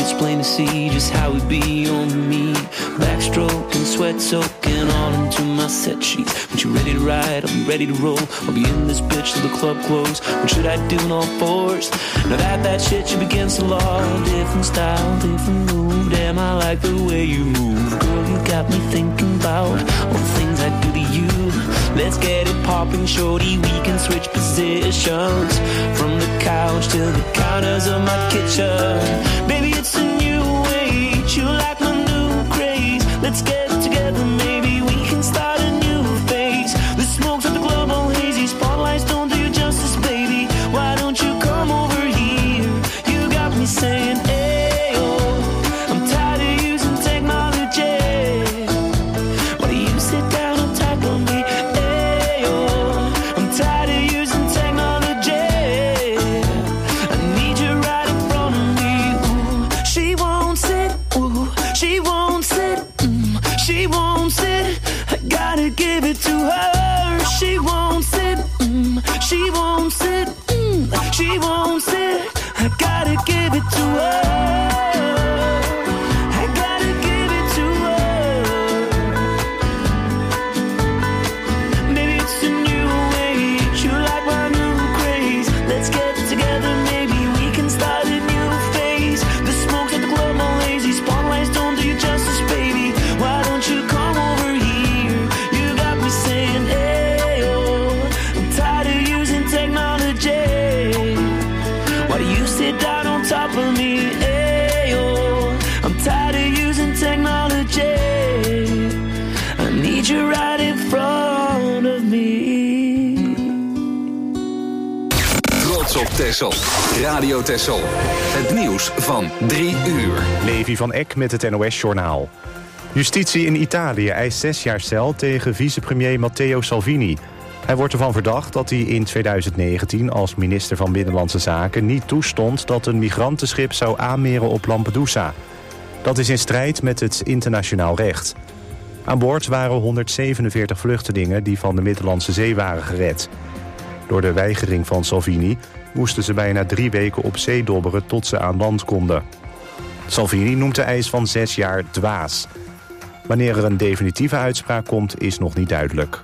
it's plain to see just how we be on me. Backstroke and sweat soaking all into my set sheets. When you're ready to ride, I'll be ready to roll. I'll be in this bitch till the club close. What should I do in all fours? Now that shit should begin to law. Different style, different move. Damn, I like the way you move. Girl, you got me thinking about all the things I do to you. Let's get it popping, shorty. We can switch positions from the couch to the counters of my kitchen. Baby, it's a new age. You like my new craze. Let's get together, maybe we can start a new phase. The smoke's at the club all hazy. Spotlights don't do you justice, baby. Why don't you come over here? You got me saying, hey, oh, I'm tired of using technology. Why do you sit down and tackle me? Hey, oh, I'm tired of using technology. I need you right in front of me. Ooh, she won't sit. Ooh, she won't sit. She won't sit. I gotta give it to her. She won't sit. She won't sit. She won't sit. I gotta give it to her. I gotta give it to her. Maybe it's a new age. You like my new craze. Let's get together. Maybe we can start a new phase. The smoke's at the club all lazy. Spotlights don't do you justice, baby. Why don't you come over here? You got me saying, hey, oh, I'm tired of using technology. Why do you sit down on top of me? Hey, oh, I'm tired of using technology. I need you right in front of me. Trots op Texel. Radio Texel. Het nieuws van 3 uur. Levi van Eck met het NOS-journaal. Justitie in Italië eist 6 jaar cel tegen vicepremier Matteo Salvini. Hij wordt ervan verdacht dat hij in 2019 als minister van Binnenlandse Zaken niet toestond dat een migrantenschip zou aanmeren op Lampedusa. Dat is in strijd met het internationaal recht. Aan boord waren 147 vluchtelingen die van de Middellandse Zee waren gered. Door de weigering van Salvini moesten ze bijna 3 weken op zee dobberen tot ze aan land konden. Salvini noemt de eis van 6 jaar dwaas. Wanneer er een definitieve uitspraak komt, is nog niet duidelijk.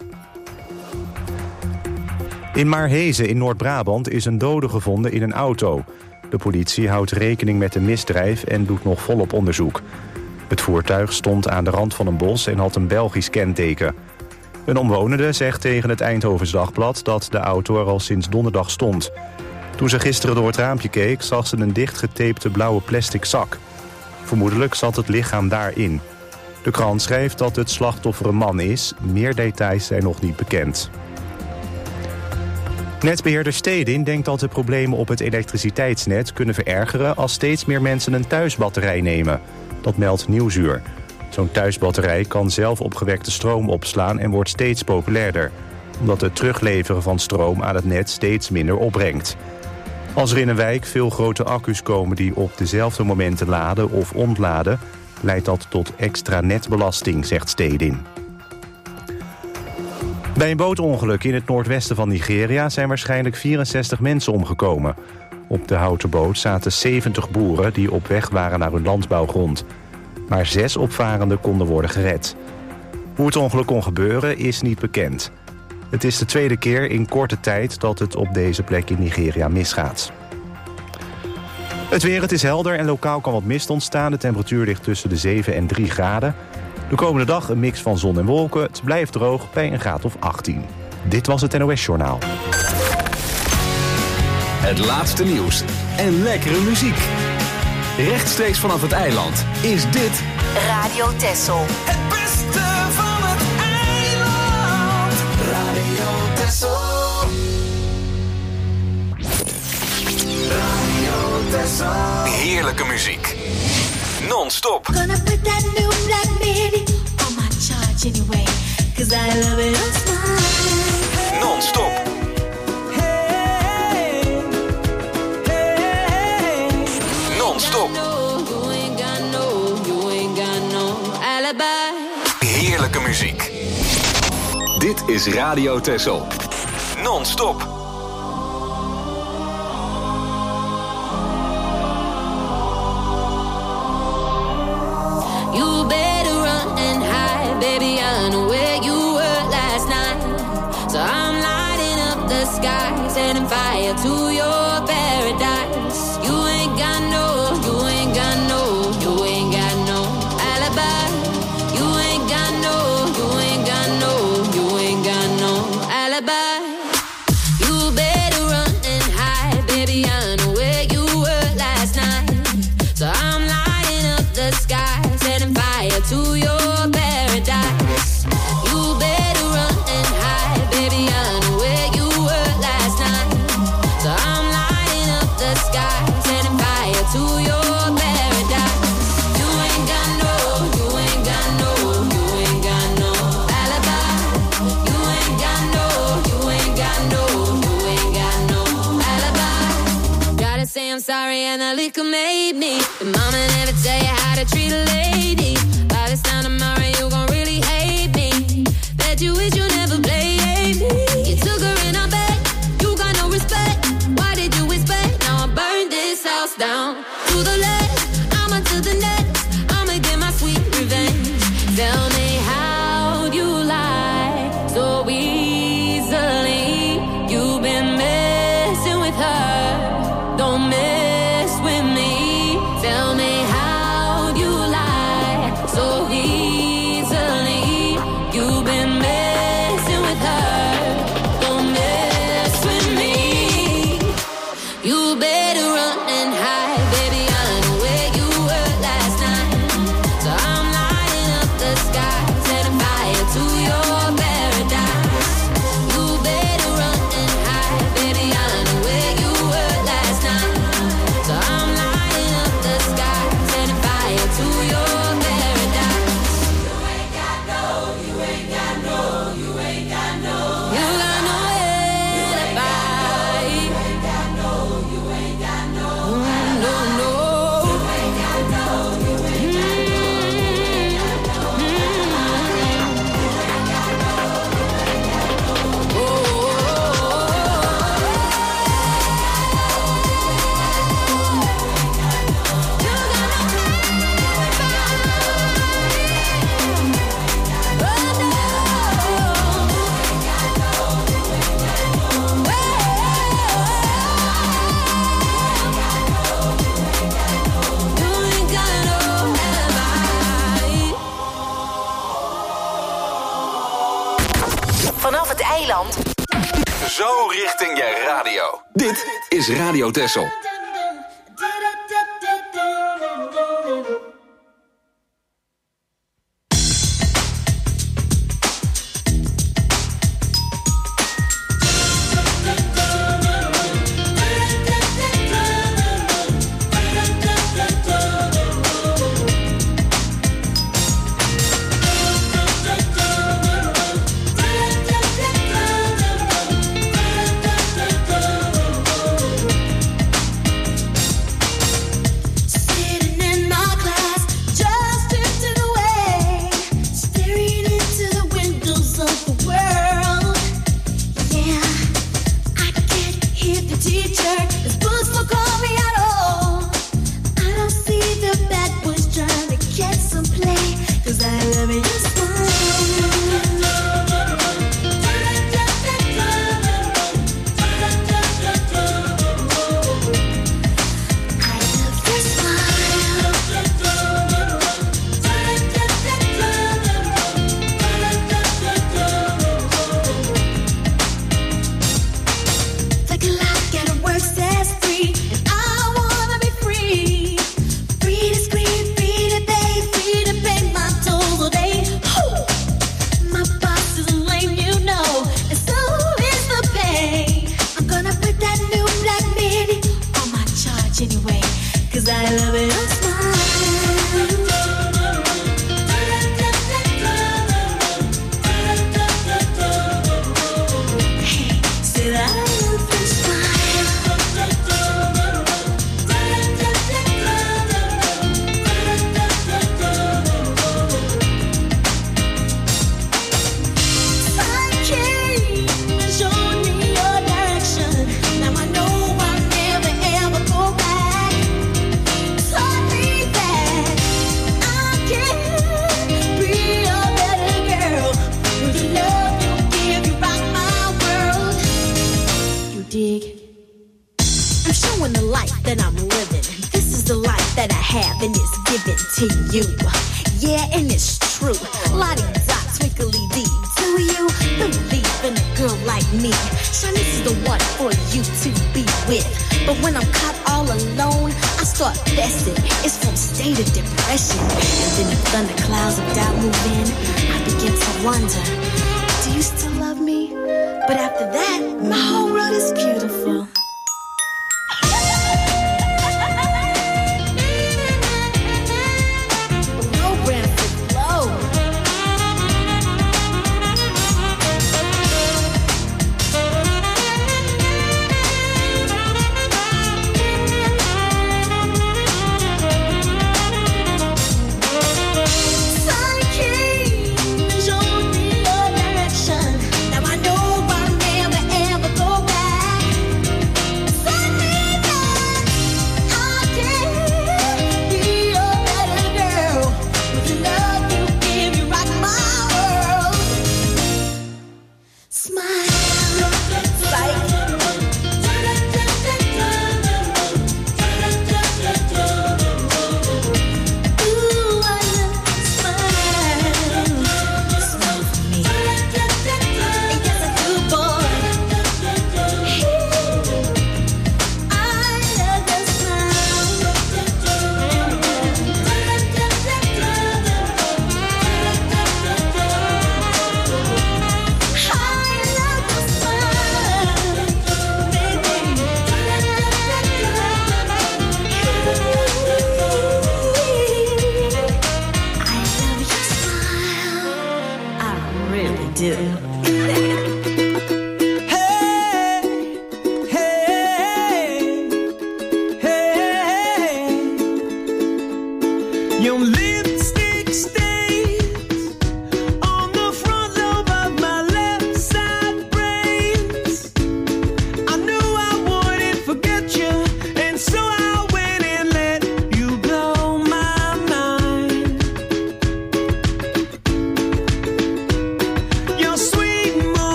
In Maarhezen in Noord-Brabant is een dode gevonden in een auto. De politie houdt rekening met een misdrijf en doet nog volop onderzoek. Het voertuig stond aan de rand van een bos en had een Belgisch kenteken. Een omwonende zegt tegen het Eindhovens Dagblad dat de auto er al sinds donderdag stond. Toen ze gisteren door het raampje keek, zag ze een dichtgetapte blauwe plastic zak. Vermoedelijk zat het lichaam daarin. De krant schrijft dat het slachtoffer een man is. Meer details zijn nog niet bekend. Netbeheerder Stedin denkt dat de problemen op het elektriciteitsnet kunnen verergeren als steeds meer mensen een thuisbatterij nemen. Dat meldt Nieuwsuur. Zo'n thuisbatterij kan zelf opgewekte stroom opslaan en wordt steeds populairder, omdat het terugleveren van stroom aan het net steeds minder opbrengt. Als er in een wijk veel grote accu's komen die op dezelfde momenten laden of ontladen, leidt dat tot extra netbelasting, zegt Stedin. Bij een bootongeluk in het noordwesten van Nigeria zijn waarschijnlijk 64 mensen omgekomen. Op de houten boot zaten 70 boeren die op weg waren naar hun landbouwgrond. Maar 6 opvarenden konden worden gered. Hoe het ongeluk kon gebeuren is niet bekend. Het is de tweede keer in korte tijd dat het op deze plek in Nigeria misgaat. Het weer, het is helder en lokaal kan wat mist ontstaan. De temperatuur ligt tussen de 7 en 3 graden. De komende dag een mix van zon en wolken. Het blijft droog bij een graad of 18. Dit was het NOS-journaal. Het laatste nieuws en lekkere muziek. Rechtstreeks vanaf het eiland is dit Radio Texel. Het beste van het eiland. Radio Texel. Radio Texel. heerlijke muziek. Non-stop. Gonna put that new black midi on my charge anyway, 'cause I love it on smile. Non-stop. Non-stop. Heerlijke muziek. Dit is Radio Texel. Non-stop. sky, setting fire to your paradise. You ain't got no alibi. You ain't got no alibi. You better run and hide, baby, I know where you were last night. So I'm lighting up the sky, setting fire to your paradise. You better run and hide, baby, I know where you were last night. So I'm lighting up the sky, setting fire to your paradise. You ain't got no alibi. You ain't got no alibi. Gotta say I'm sorry and the liquor made me. But mama never tell you how to treat a lady. By this time tomorrow you gon' really hate me. Bet you wish you never played me. You took her in her bed, you got no respect. Why did you expect? Now I burned this house down to the left, I'ma to the next. I'ma get my sweet revenge. Tell me how'd you lie so easily? You've been messing with her, don't mess with me. Tell me how'd you lie so easily? You've been messing with her, don't mess with me. You better run and hide, baby, I know where you were last night. So I'm lighting up the sky, setting fire to your paradise. You better run and hide, baby, I know where you were last night. So I'm lighting up the sky, setting fire to your paradise. You ain't got no alibi. You ain't got no Vanaf het eiland. Zo richting je radio. Dit is Radio Texel. have and it's given to you. Yeah, and it's true. La-di-da, twinkly-dee. Do you believe in a girl like me? Shanice is the one for you to be with. But when I'm caught all alone, I start fessing. It's from state of depression. And then the thunderclouds of doubt move in. I begin to wonder, do you still love me? But after that, my whole world is beautiful.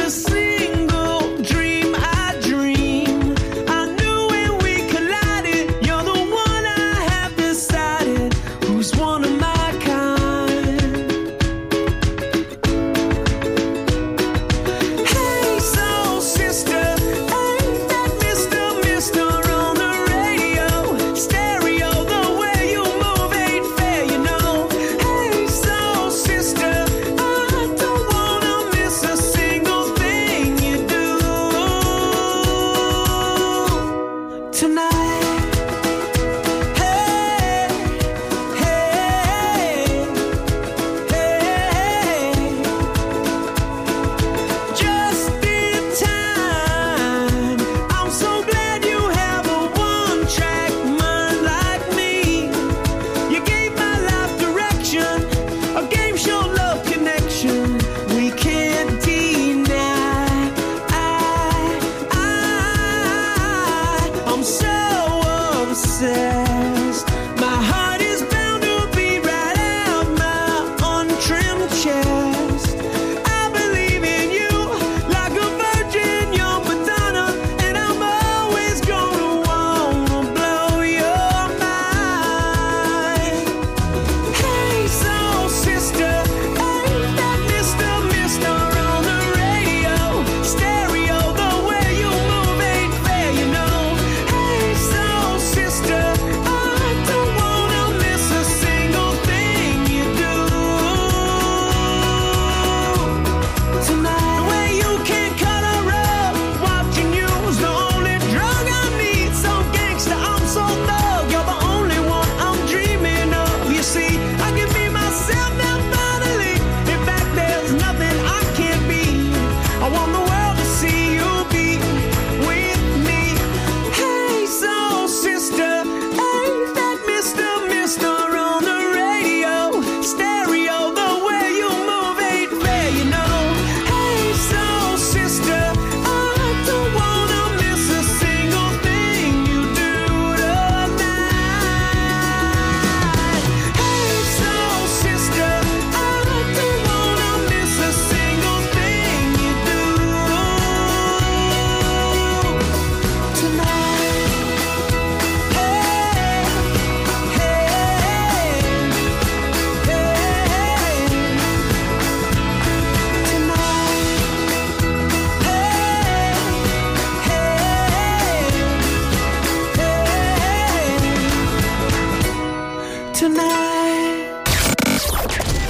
Collided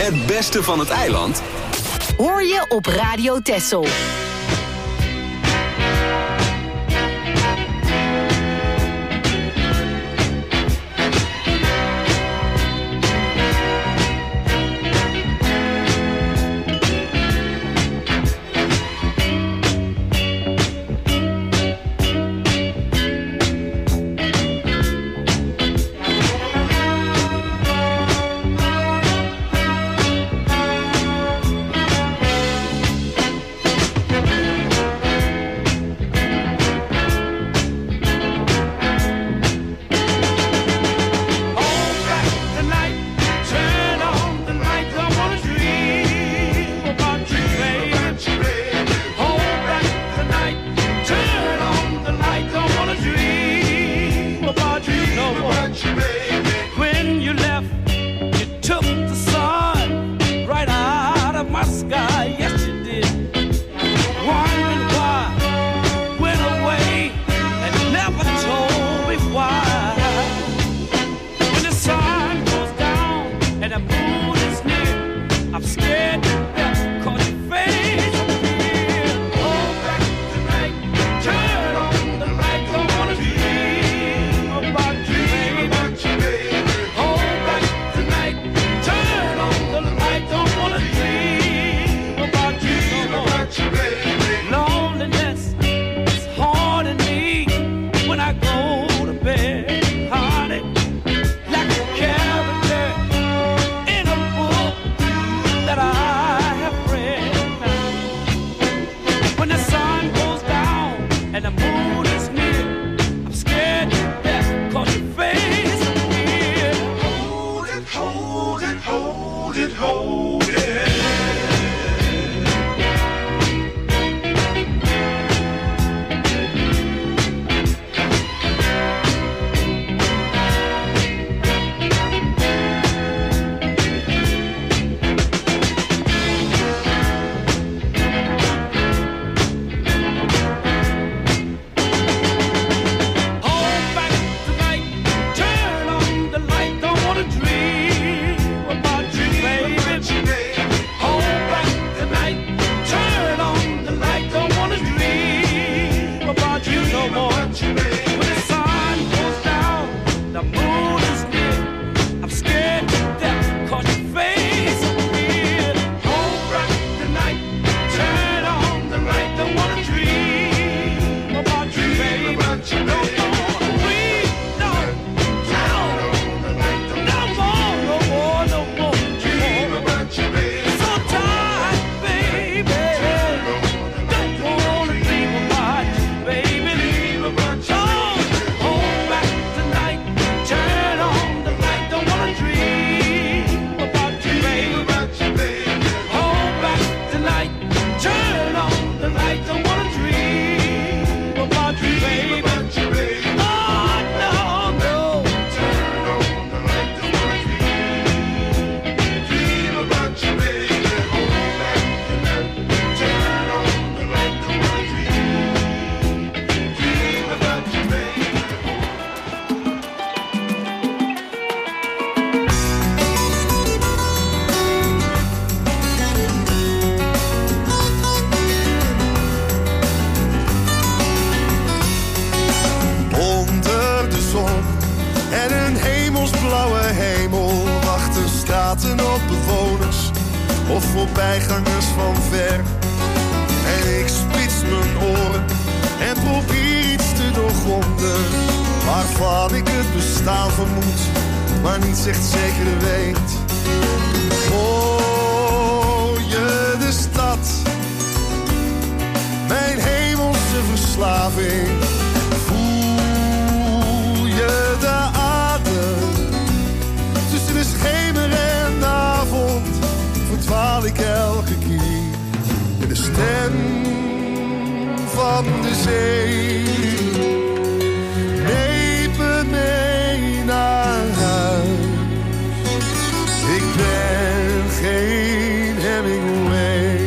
Het beste van het eiland Hoor je op Radio Texel. Of voorbijgangers van ver. En ik spits mijn oren en probeer iets te doorgronden, waarvan ik het bestaan vermoed, maar niet echt zeker weet. Hoor je de stad, mijn hemelse verslaving? Voel je de adem tussen de schemer en de avond? Verdwaal ik elke keer in de stem van de zee. Neem me mee naar huis. Ik ben geen Hemingway.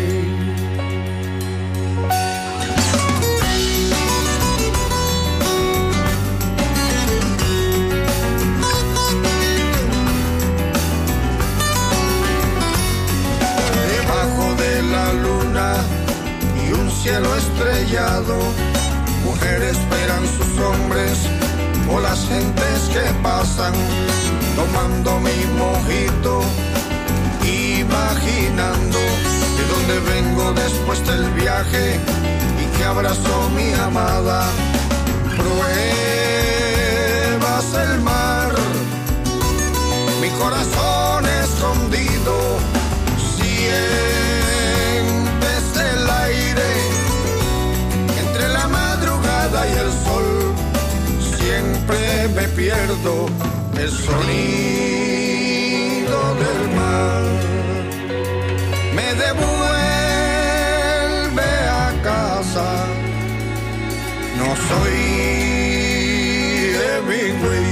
embotellado. Mujeres esperan sus hombres o las gentes que pasan, tomando mi mojito, imaginando de dónde vengo después del viaje y que abrazó mi amada. Pruebas el mar, mi corazón escondido, sientes el aire entre la madrugada y el sol. Siempre me pierdo el sonido del mar. Me devuelve a casa. No soy Hemingway.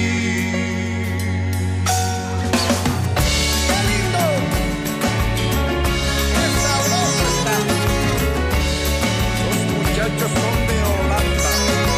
¡Qué lindo! ¡Qué sabroso está! Los muchachos son de Holanda.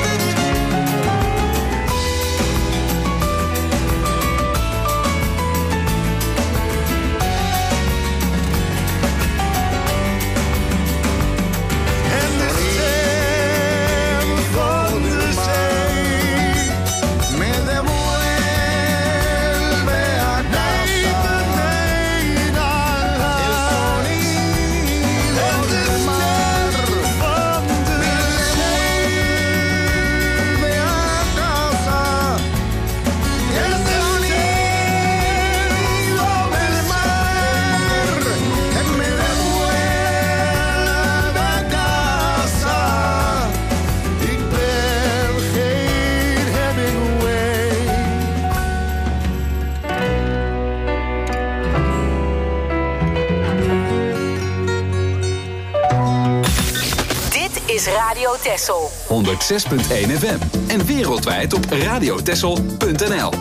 Radio Texel 106.1 FM en wereldwijd op radiotexel.nl.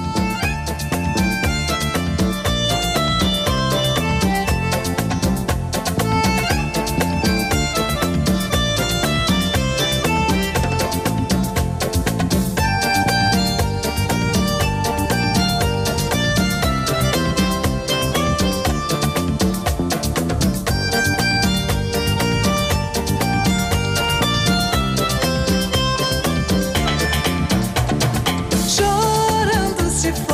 Chorando se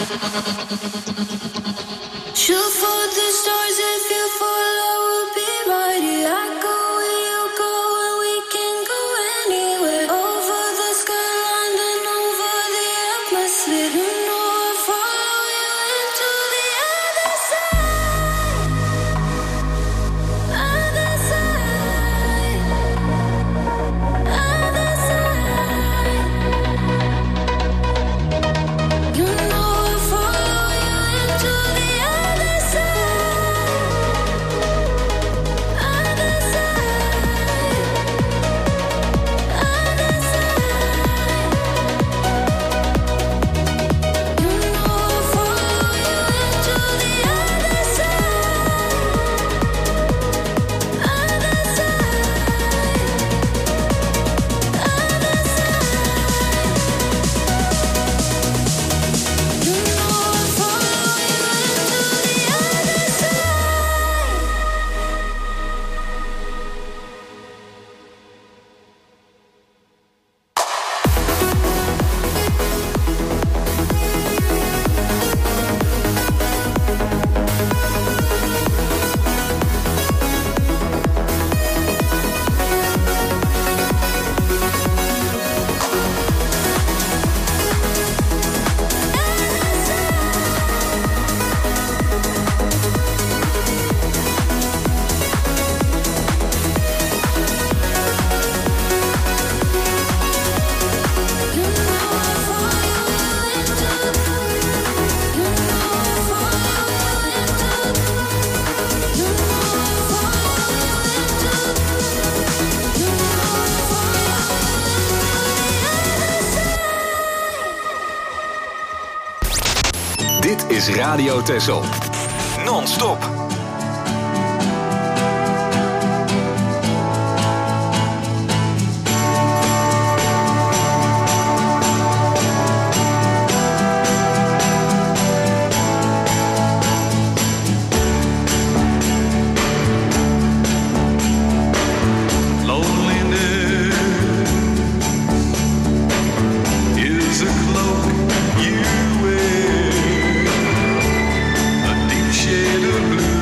Shoot for the stars if you fall, I will be right here. I go where you go, and we can go anywhere. Over the skyline and over the atmosphere. You know I'll follow you into the other side. Other side. Other side. You know I'll follow you into the other side. Other side. Other side. You know I'll follow you into the other side. Other Dit is Radio Texel. Non-stop. Is a cloak you wear, a deep shade of blue.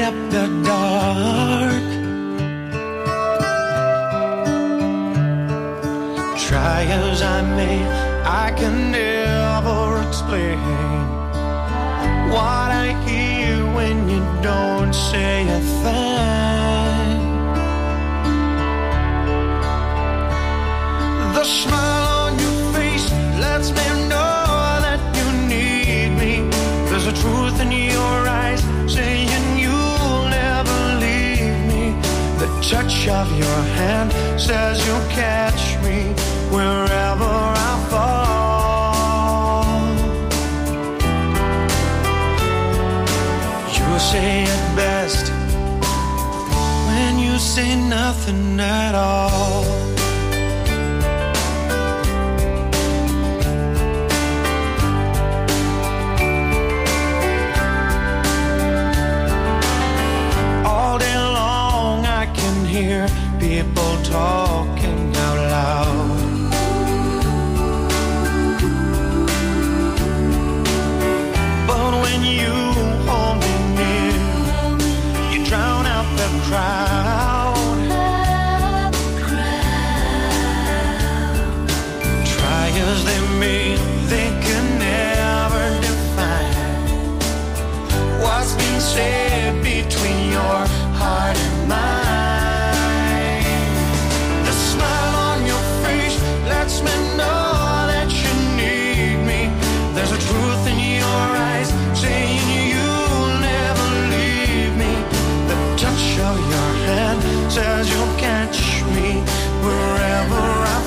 up the dark. Try as I may, I can never explain what I hear when you don't say a thing. The smile on your face lets me know that you need me. There's a truth in your eyes saying you'll never leave me. The touch of your hand says you'll catch me wherever I fall. You say it best when you say nothing at all. All day long I can hear people talking out loud. But when you hold me near, you drown out the crowd. Try as they may, they can never define what's been said between your heart and mine. The smile on your face lets me know that you need me. There's a truth in your eyes saying you'll never leave me. The touch of your hand says you'll catch me wherever I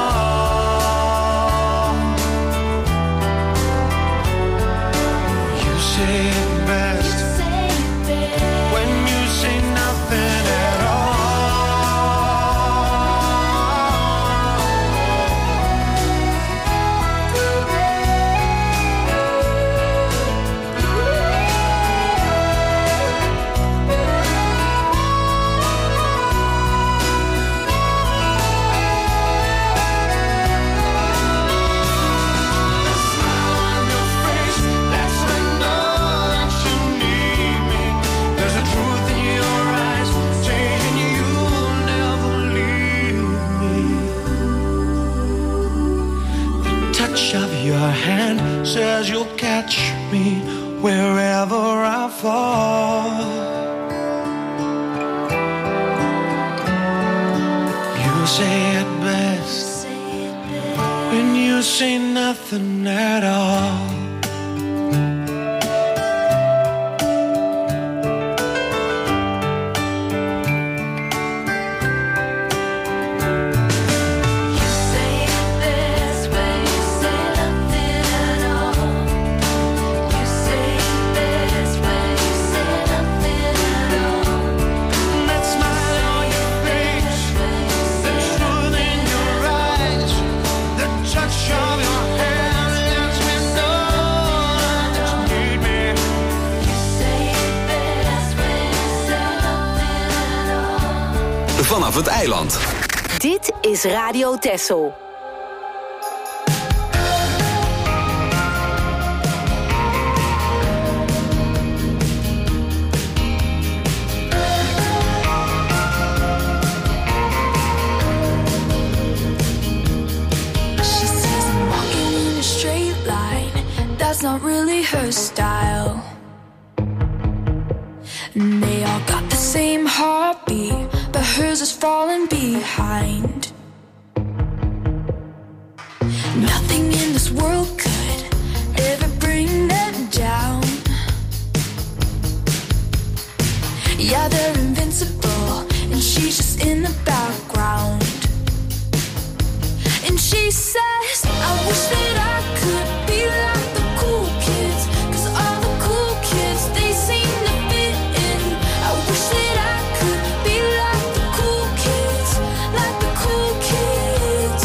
fall. You say it best when you say nothing at all. Your hand says you'll catch me wherever I fall. You say it best when you say nothing at all. Vanaf het eiland. Dit is Radio Texel. She says I'm walking in a straight line. That's not really her style. And they all got the same heartbeat, but hers is falling behind. Nothing in this world could ever bring them down. Yeah, they're invincible, and she's just in the background. And she says, I wish that I could be like the cool kids, 'cause all the cool kids, they seem to fit in. I wish that I could be like the cool kids, like the cool kids.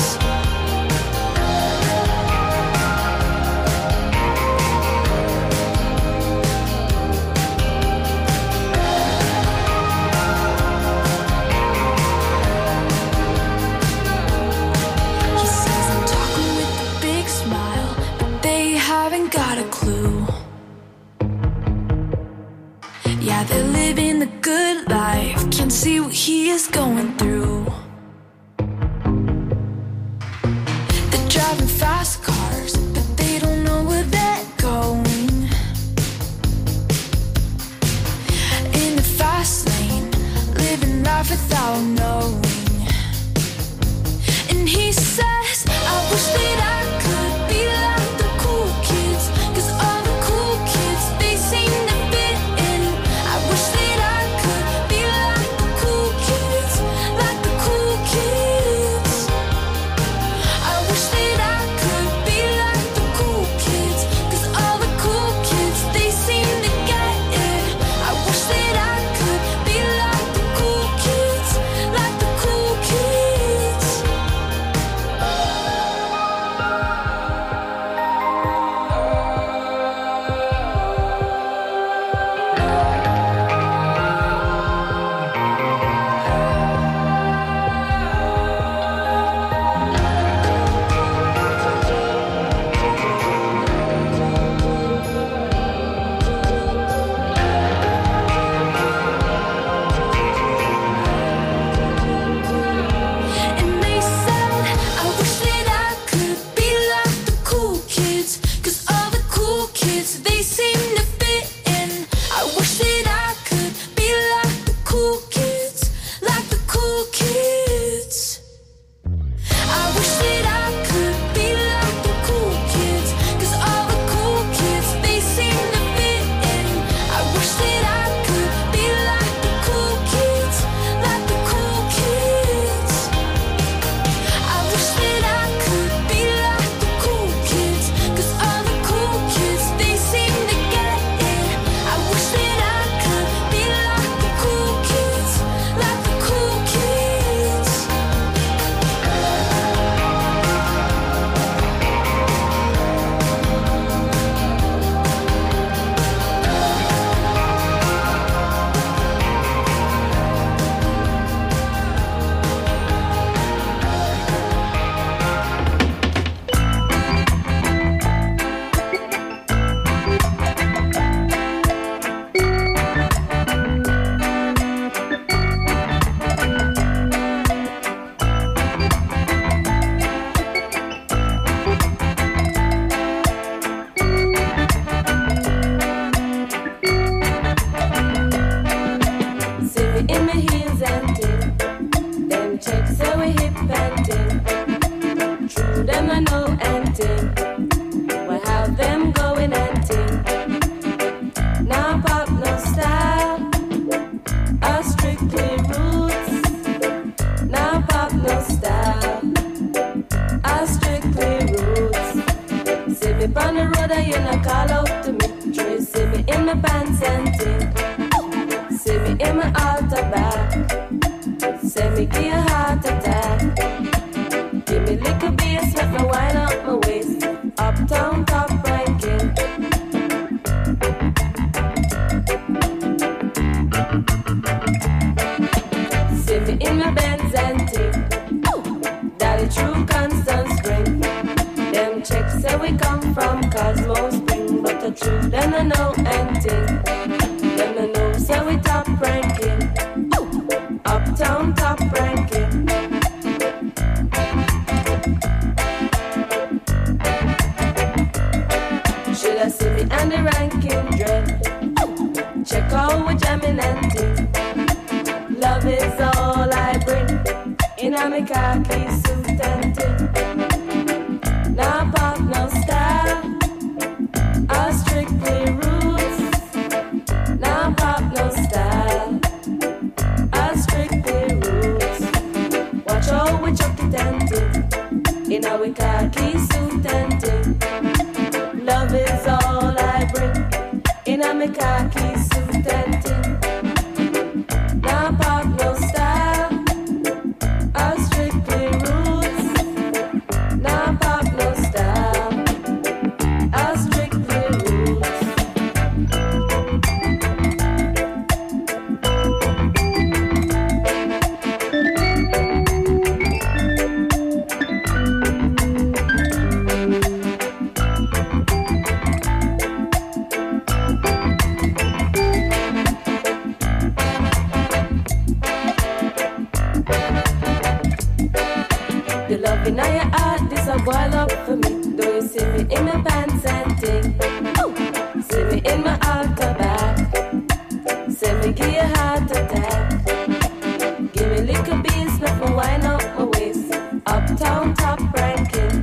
He says I'm talking with the big is going through. They're driving fast cars, but they don't know where they're going. In the fast lane, living life without knowing. And he says, I wish that I could be like the cool kids, 'cause all the cool kids, they seem to fit in. I wish that I could be like the cool kids, like the cool kids. I wish that I could be like the cool kids, 'cause all the cool kids, they seem to get it. I wish that I could be like the cool kids, like the cool kids. And they said, I wish that I could be like the cool kids, 'cause all the cool kids, they seem to fit in. I wish that I could be like the cool kids, like the cool kids. I wish that I could be like the cool kids, 'cause all the cool kids, they seem to fit in. I wish that I could be like the cool kids, like the cool kids. I wish that I could be like the cool kids, 'cause all the cool kids, they seem to get it. I wish that I could be like the cool kids, like the cool kids. See me in my heels and dip. Them checks so we hip and dip. True them I know and dip. We have them going and dip. Now pop no style. Our strictly roots. Now pop no style. Our strictly roots. See me on the road and you not call out to me. Try see me in my pants and dip. See me in my altar back. Say me give a heart attack. Give me little bass, let me wind up my waist. Uptown top ranking. See me in my Benz and tip. Daddy true constant spring. Them checks say we come from Cosmo Spring, but the truth then I know and ting. Then I know say we top ranking. Uptown top ranking. Should I see me and the ranking dread? Check out what jamming and ting. Love is all I bring. In a me khaki suit and ting. Now pop no style. Our strictly roots. Now pop no style. Our strictly roots. Watch out we chuck it and ting. In a we khaki suit and ting. Love is all I bring. In a me khaki suit and ting. Now pop no style. Our strictly roots. Now pop no style. Our strictly roots. up for me. Do you see me in my pants and ting? Ooh. See me in my altar back. Say me give you a heart attack. Give me little beans, let me wind up my waist. Uptown top ranking.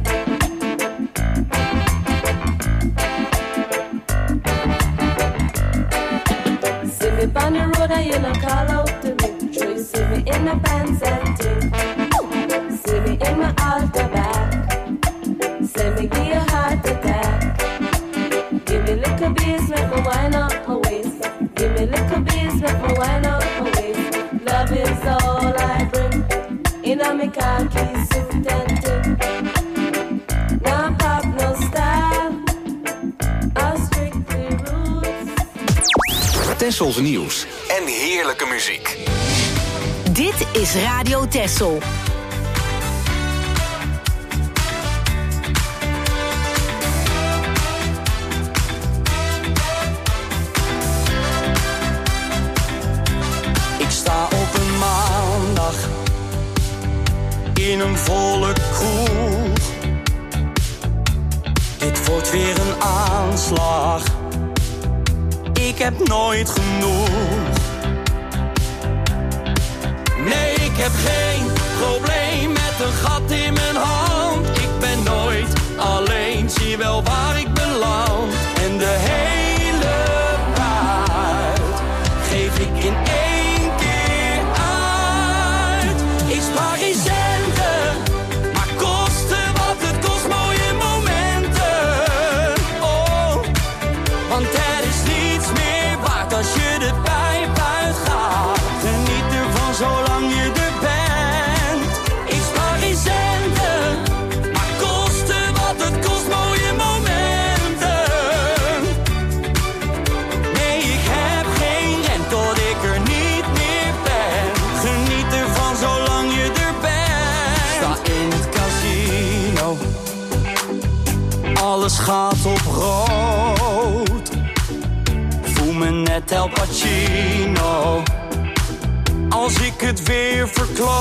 See me on the road and you not call out to me. Sure you see me in my pants and ting. See me in my altar back. Say me give you a heart attack. Give me little beans, let me wind up my waist. Give me little beans, let me wind up my waist. Love is all I bring. In a me khaki suit and ting. No pop, no style. I'll strictly roots. Tessels nieuws en heerlijke muziek. Dit is Radio Tessel. Ik sta op een maandag in een volle kroeg. Dit wordt weer een aanslag. Ik heb nooit genoeg. Nee, ik heb geen probleem met een gat in mijn hand. Ik ben nooit alleen, zie wel waar ik beland. En de hele buit geef ik in één keer uit. Ik spaar geen centen, maar kosten wat het kost, mooie momenten. Oh, want er is niets meer waard als je de pijp uitgaat. Geniet ervan zolang je er bent. Ik spaar geen centen, maar kosten wat het kost, mooie momenten. Nee, ik heb geen rem tot ik er niet meer ben. Geniet ervan zolang je er bent. Sta in het casino, alles gaat op rood. Voel me net El Pacino als ik het weer verkloot.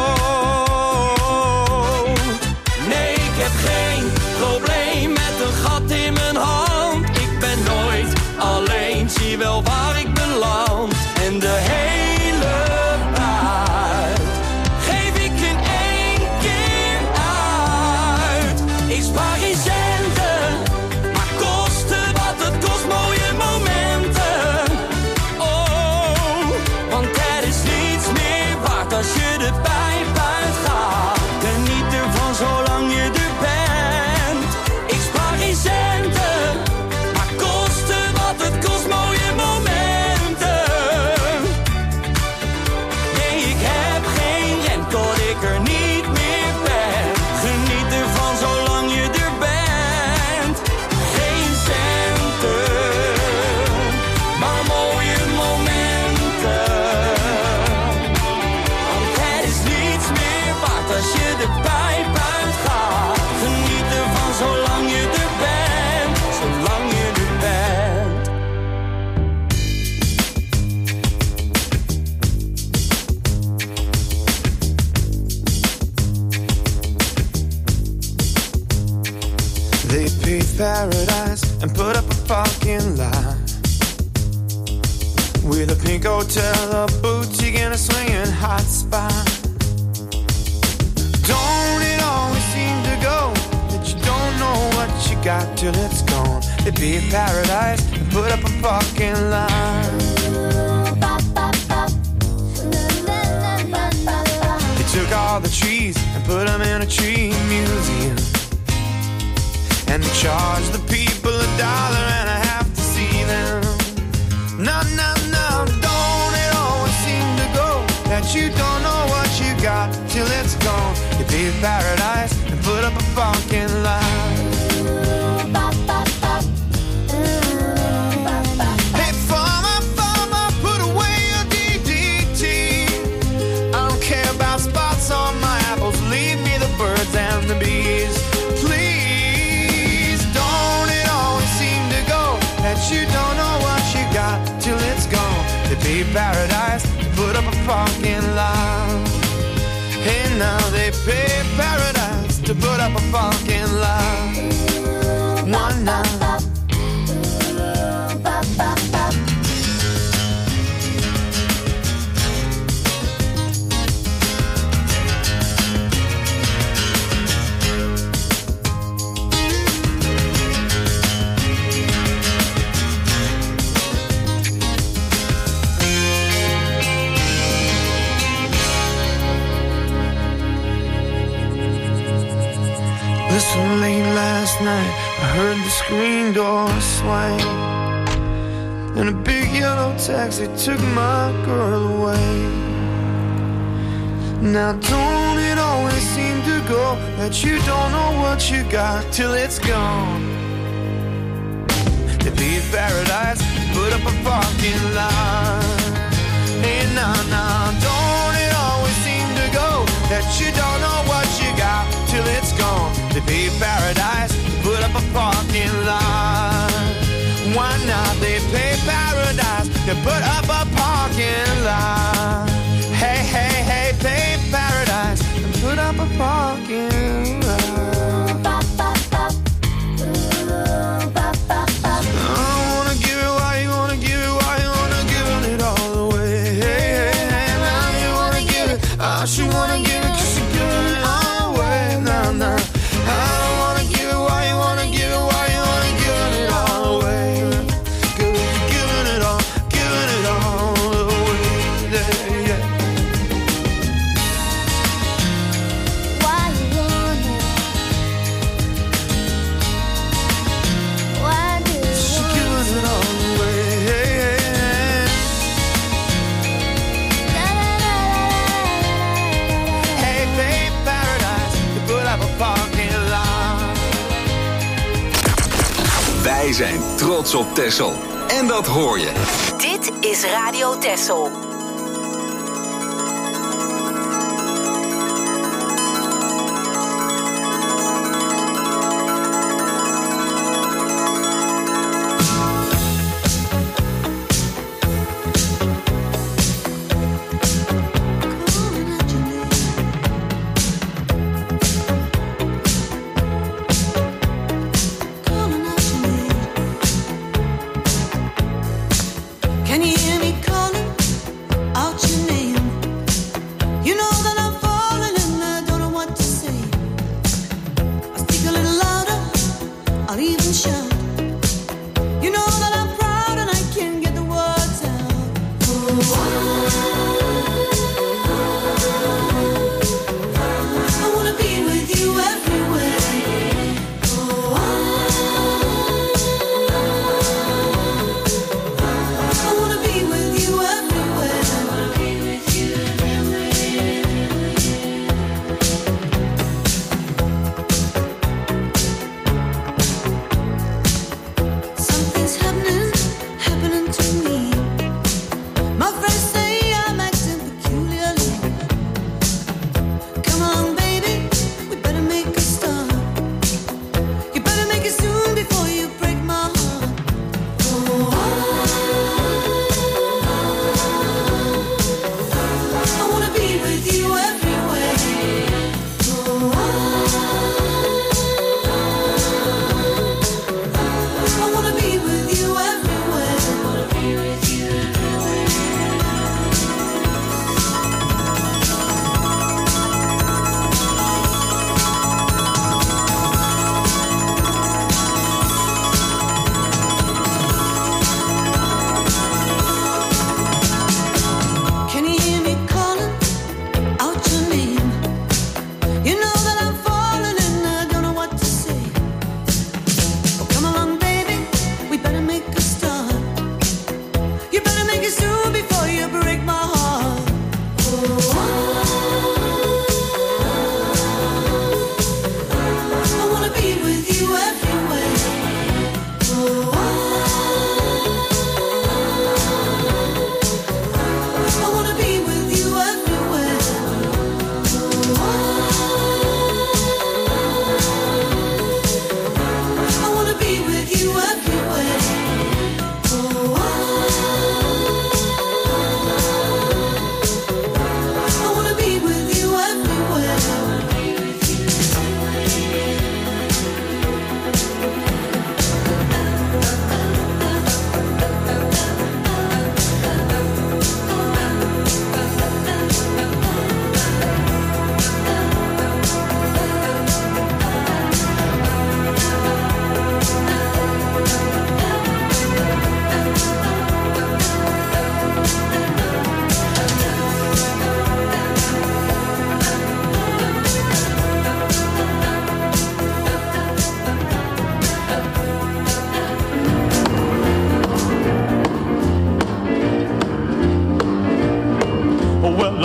Nee, ik heb geen probleem met een gat in mijn hand. Ik ben nooit alleen, zie wel waar ik beland. En de hele buit geef ik in één keer uit. Ik spaar geen centen, maar kosten wat het kost, mooie momenten. Oh, want er is niets meer waard als je de pijp uitgaat. Geniet ervan zolang je er bent. Ik spaar geen centen, maar kosten wat het kost, mooie momenten. Nee, ik heb geen rem tot ik er niet meer ben. Geniet ervan zolang je er bent. Geen centen, maar mooie momenten. Want er is niets meer waard als je de pijp uitgaat. Geniet ervan zolang je er bent. Zolang je er bent. They paved paradise and put up a parking lot with a pink hotel, a boutique, and a swinging hot spot. Don't it always seem to go that you don't know what you got till it's gone? They paved paradise and put up a parking lot. They took all the trees and put them in a tree museum. And they charge the people $1.50 to see them. No, no, no, don't it always seem to go that you don't know what you got till it's gone? You paved paradise and put up a parking lot. Hey, farmer, put away your DDT. I don't care about spots on my apples, leave me the birds and the bees. You don't know what you got till it's gone. They paved paradise, put up a parking lot. Hey, now they paved paradise, to put up a parking lot. One night. Listen, late last night, I heard the screen door swing, and a big yellow taxi took my girl away. Now don't it always seem to go that you don't know what you got till it's gone? To be in paradise, put up a parking lot. Hey, nah, don't it always seem to go that you don't know what you got till it's gone? To be paradise, put up a parking lot. Why not? They pay paradise to put up a parking lot. Hey, hey, hey, pay paradise and put up a parking lot. I wanna give it, why you wanna give it, why you wanna give it all away. Hey, hey, hey, now you wanna give it, I should wanna give it, cause you're giving it all away. Nah. I don't wanna give it, why you wanna give it, why you wanna give it all away. Girl, you're giving it all away, yeah. Why you want it? Why do you She's giving it all away, Hey, babe, paradise, to put up a parking lot. Wij zijn trots op Texel. En dat hoor je. Dit is Radio Texel. Can you hear me calling?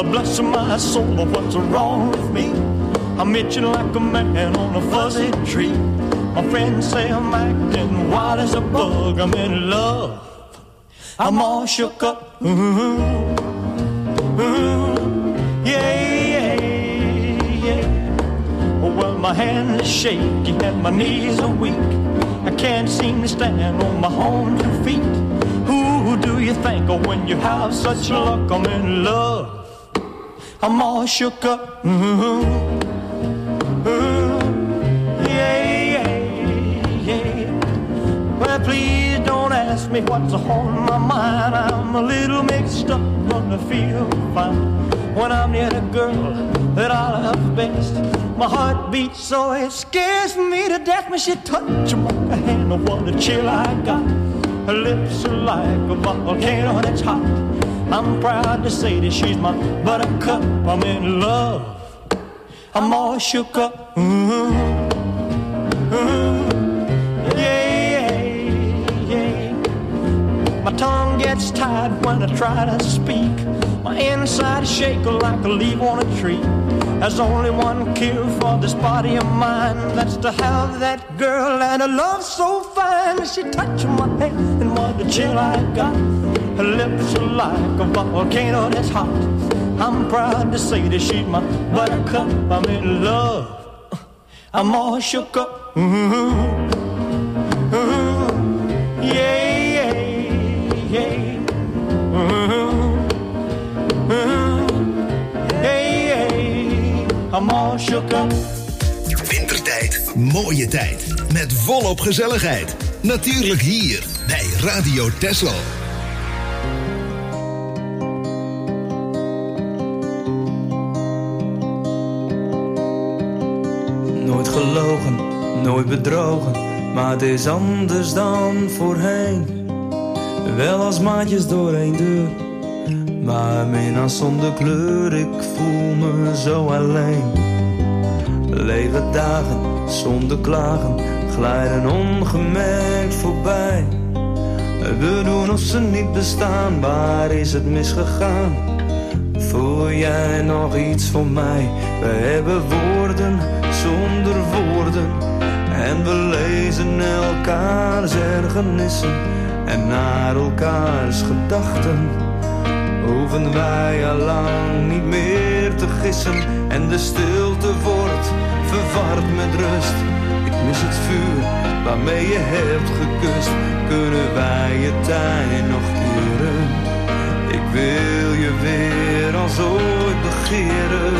bless my soul, what's wrong with me? I'm itching like a man on a fuzzy tree. My friends say I'm acting wild as a bug. I'm in love, I'm all shook up. Yeah. Well, my hands are shaky and my knees are weak. I can't seem to stand on my own 2 feet. Who do you think of when you have such luck? I'm in love, I'm all shook up. Yeah. Well, please don't ask me what's on my mind. I'm a little mixed up, but I feel fine when I'm near the girl that I love best. My heart beats so it scares me to death when she touches my hand. What a chill I got. Her lips are like a volcano that's hot. I'm proud to say that she's my buttercup. I'm in love, I'm all shook up. Yeah. My tongue gets tied when I try to speak. My inside is shaking like a leaf on a tree. There's only one cure for this body of mine. That's to have that girl and a love so fine. She touched my hand and what a chill I got. Her lips are like a volcano that's hot. I'm proud to say that she's my buttercup. I'm in love, I'm all shook up. Yeah. I'm all shook up. Wintertijd, mooie tijd. Met volop gezelligheid. Natuurlijk hier bij Radio Texel. Nooit gelogen, nooit bedrogen, maar het is anders dan voorheen. Wel als maatjes door één deur, maar minnaar zonder kleur. Ik voel me zo alleen. Lege dagen zonder klagen glijden ongemerkt voorbij. We doen of ze niet bestaan, waar is het misgegaan? Voel jij nog iets van mij? We hebben woorden zonder woorden en we lezen elkaars ergernissen en naar elkaars gedachten. Hoeven wij al lang niet meer te gissen en de stilte wordt verward met rust. Ik mis het vuur waarmee je hebt gekust. Kunnen wij je tijd nog keren? Ik wil je weer als ooit begeren.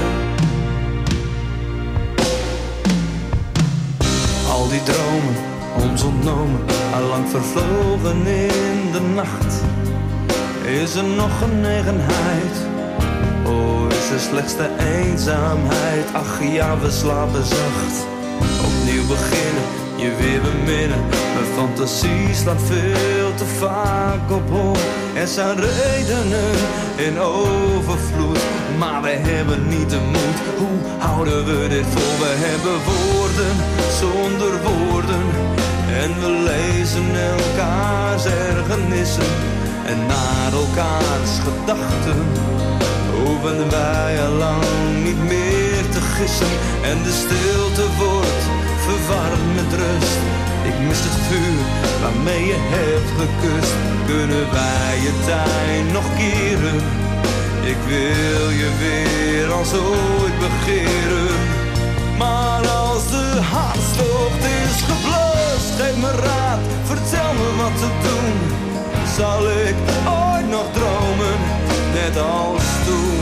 Al die dromen, ons ontnomen, allang vervlogen in de nacht. Is er nog genegenheid? Oh, is er slechts de eenzaamheid? Ach ja, we slapen zacht. Opnieuw beginnen, je weer beminnen. Mijn fantasie slaat veel te vaak op hol. Er zijn redenen in overvloed, maar we hebben niet de moed. Hoe houden we dit vol? We hebben woorden zonder woorden en we lezen elkaars ergernissen en naar elkaars gedachten. Hoeven wij al lang niet meer te gissen en de stilte wordt verwarmd met rust. Ik mis het vuur waarmee je hebt gekust. Kunnen wij je tijd nog keren? Ik wil je weer als ooit begeren. Maar als de hartstocht is geblust, geef me raad, vertel me wat te doen. Zal ik ooit nog dromen, net als toen?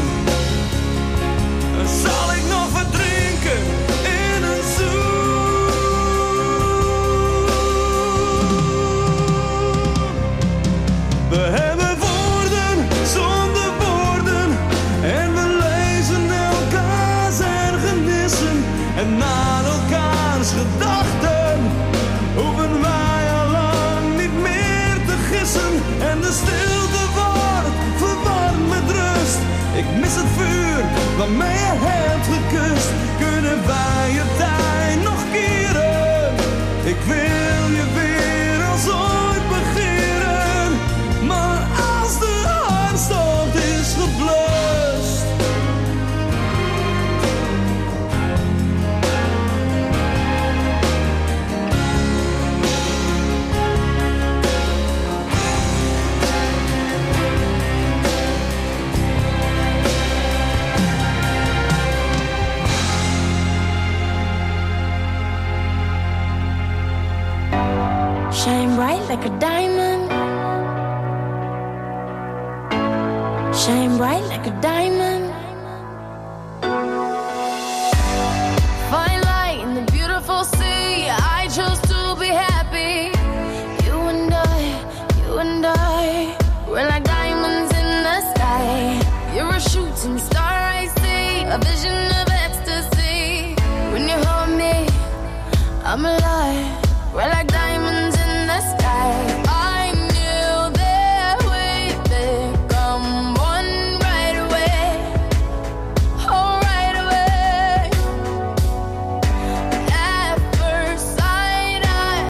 Zal ik nog verdrinken in een zoen? We hebben woorden zonder woorden en we lezen elkaars ergernissen en naar elkaars gedachten. Hoeven wij al lang niet meer te gissen en de stilte wordt verwarmd met rust. Ik mis het vuur waarmee je hebt gekust. Kunnen wij je tijd nog keren? Ik wil je weer als ooit begeren. Maar als de hartstocht is geblust, bright like a diamond. Shine bright like a diamond. Fine light in the beautiful sea. I chose to be happy. You and I, we're like diamonds in the sky. You're a shooting star, I see, a vision of ecstasy. When you hold me, I'm alive.